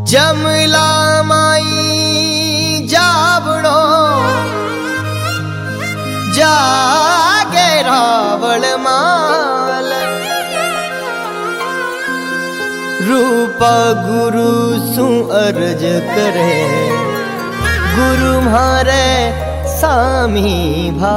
जमला माई जावड़ो जागे रावण माल रूप गुरु सु अर्ज करे गुरु मारे सामी भा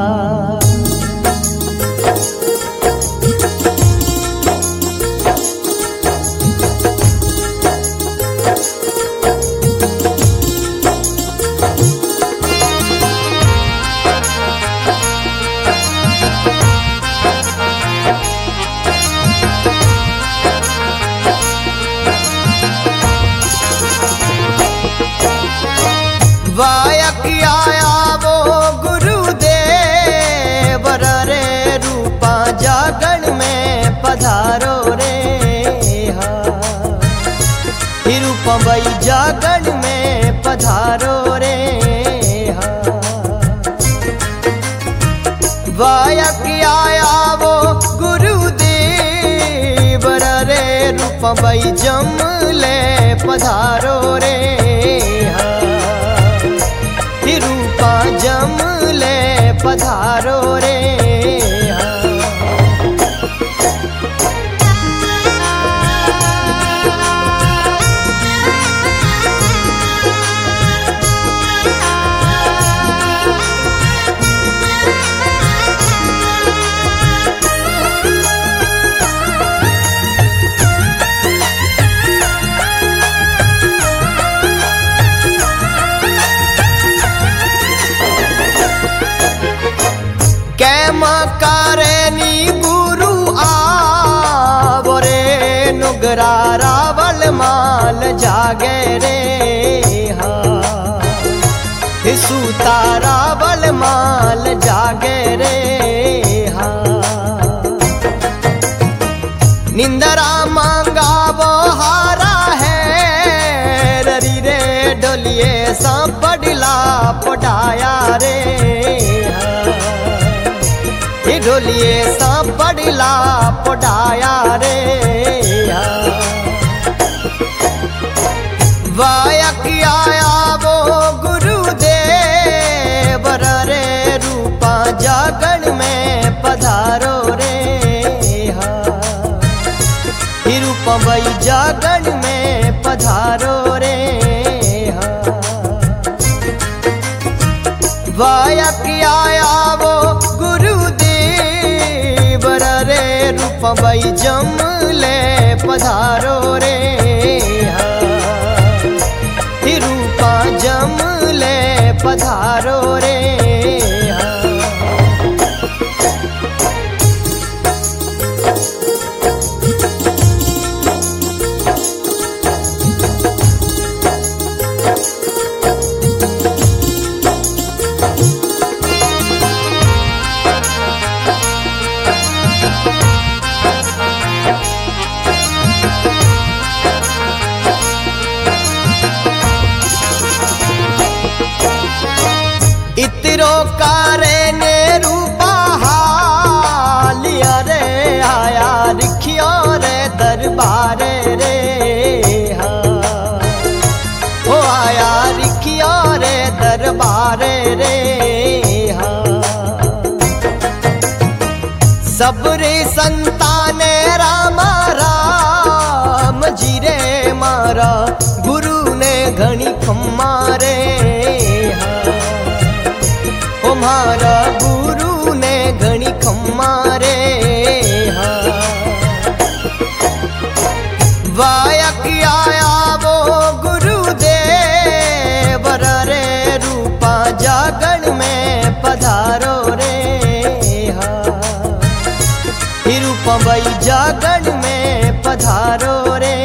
वायक आया वो गुरुदेव रे रूपा जागण में पधारो रे रूपा भाई जागण में पधारो रे वायक आया वो गुरुदेव रे रूपा भाई जमले पधारो रे रूपा जमले पधारो रे कारेनी गुरु आवरे नुगरा रावल माल जागे रे सूता रावल माल जागे रे निंदरा मांगा वो हारा है ररी रे डोलिए सा पड़ला पटाया रे ढोलिए सा पड़ला पढ़ाया रे वायक आया वो गुरुदेव रे रूपा जागण में पधारो रे रूपा भाई जागण में पधारो रे वायक आया वो रे रूपा भाई जमले पधारो रे रूपा जमले पधारो रे इतरो कारे ने रूपा हालिया रे आया रिखियो रे दरबारे रे ओ आया रिखियो रे दरबारे रे सबरे संताने रामा राम जी रे मारा गुरु ने घणी खम्मा रे मारा गुरु ने घणी खम्मा रे वायक आया वो गुरुदेव रे रूपा जागण में पधारो रे रूपा भाई जागण में पधारो रे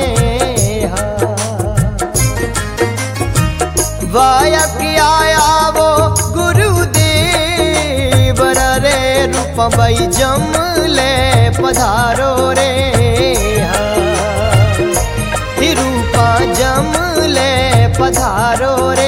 वायक आया वो रूपा भाई जमले पधारो रे रूपा जमले पधारो रे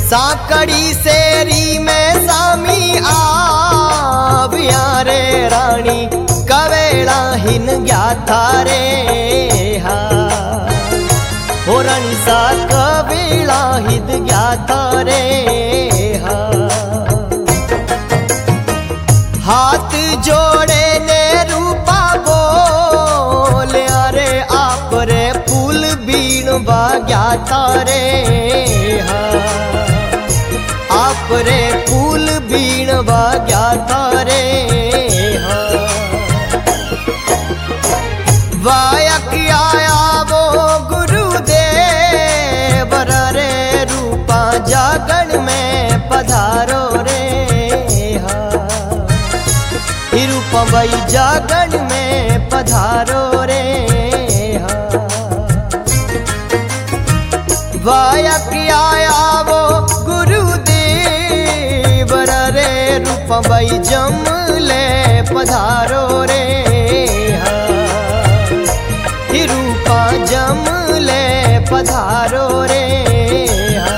साकड़ी सेरी में सामी आविया रे रानी कवेला हिन गया थारे हा हो रानी सा कवेला हिद गया थारे हा हाथ जोड़े ने रूपा बोले अरे आप रे फूल बीण बाग्या तारे हा आप रे फूल बीण बाग्या तारे हा वायक आया वो गुरुदेव रे रूपा जागण में पधारो रे रूपा भाई जागण में पधारो रे हा वायक आया वो गुरुदेव रे रूपा भाई जमले पधारो रे हा रूपा जमले पधारो रे हा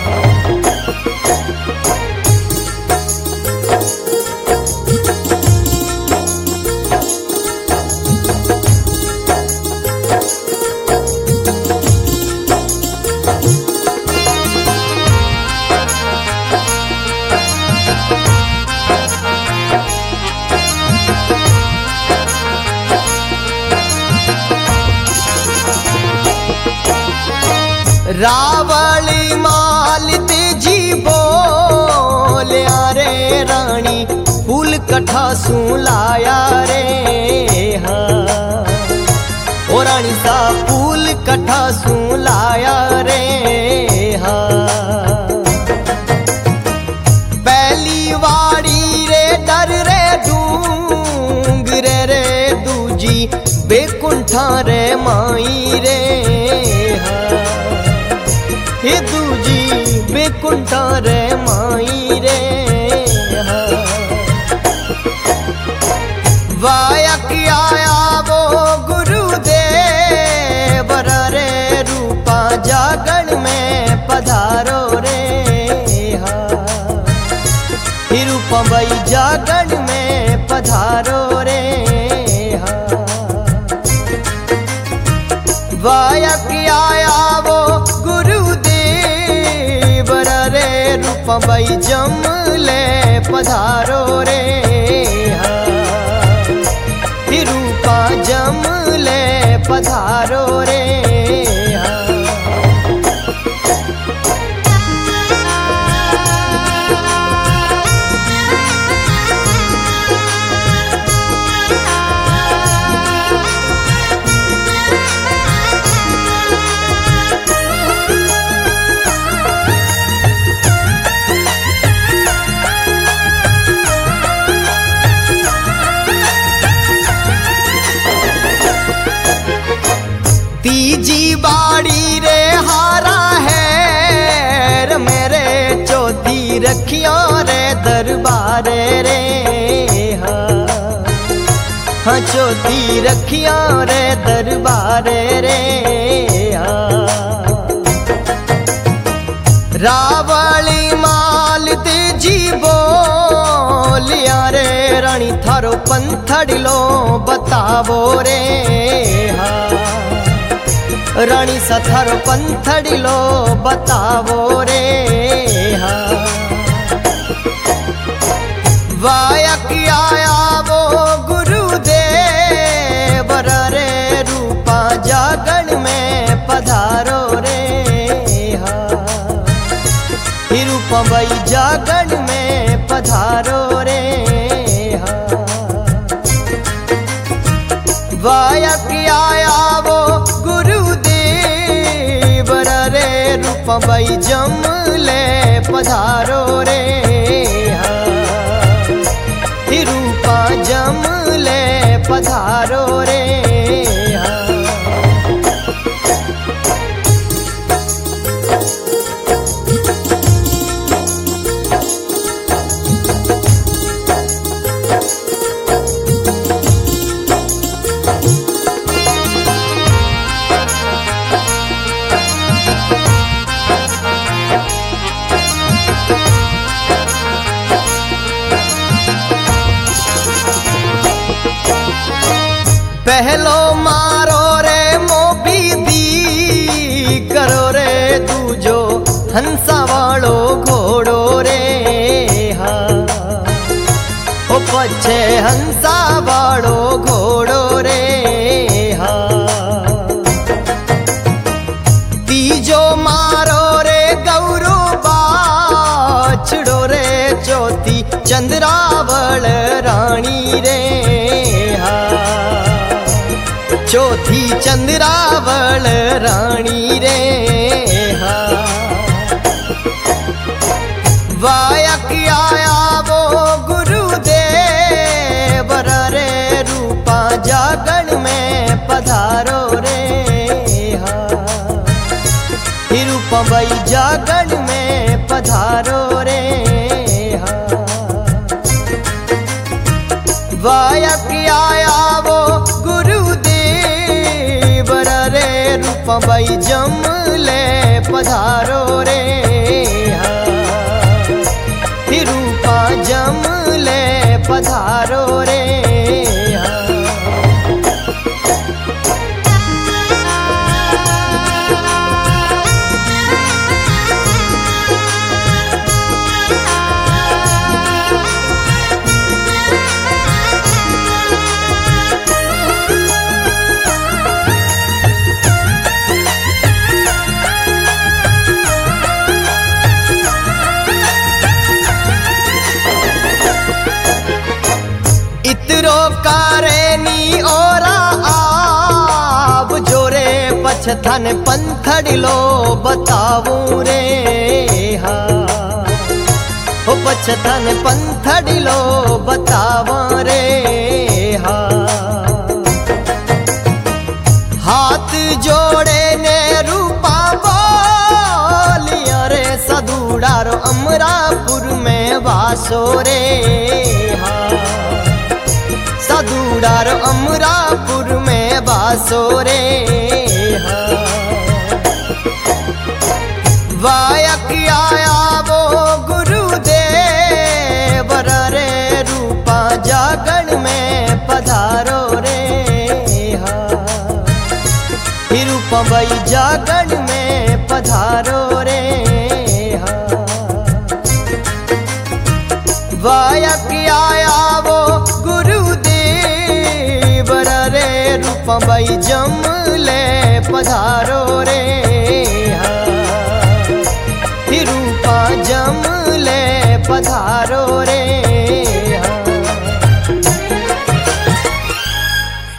रावली मालित जी बोले रे रानी फूल कठा सू लाया रे हा ओ रानी सा फूल कठा सू लाया रे हा पहली वाड़ी रे डर रे डूंग रे दूजी बेकुंठा रे माई रे हा हे दूजी बेकुंठा रे माई रे हा वायक आया वो गुरुदेव रे रूपा जागण में पधारो रे हा रूपा भाई जागण में पधारो रे हा वायक आया वो रूपा भाई जमले पधारो रे हा रूपा जमले पधारो रे हा तीजी बाड़ी रे हारा है मेरे चौथी रखियो रे दरबारे रे हा हाँ चौथी रखियो रे दरबारे रे हा रावली माल जी बोलिया रे रानी थारो पंथड़िलो बतावो रे हा रानी सथर पंथड़िलो बतावो रे हा वायक आया वो गुरुदेव रे रूपा जागण में पधारो रे हा रूपा भाई जागण में पधारो रे हा वायक आया वो रूपा भाई जमले पधारो रे हा रूपा जमले पधारो रे हा पहलो मारो रे मोबी दी करो रे दूजो हंसा वालो घोड़ो रे हा ओ पछे हंसा वालो घोड़ो रे हा तीजो मारो रे गौरो बाछड़ो रे चौथी चंद्रावल रानी रे हा चौथी चंद्रावल रानी रे हा वायक आया वो गुरुदेव रे रूपा जागण में पधारो रे हा रूपा भाई जागण में पधारो रे हा वायक आया वो गुरुदेव रे रूपा भाई जमले पधारो रे हा रूपा जमले पधारो रे हा इतरो कारेनी ओरा आब जोरे पछथन पंथड़िलो बताऊं रे हा ओ पछथन पंथड़िलो बतावा रे हा हाथ जोड़े ने रूपा बोलिया रे सदूड़ारो अमरापुर में वासो रे हा सदूड़ार अमरापुर में बासो रे हा वायक आया वो गुरुदेव रे रूपा जागण में पधारो रे हा रूपा भाई जागण में पधारो रे हा वायक आया वो रे रूपा भाई जमले पधारो रे हा रूपा जमले पधारो रे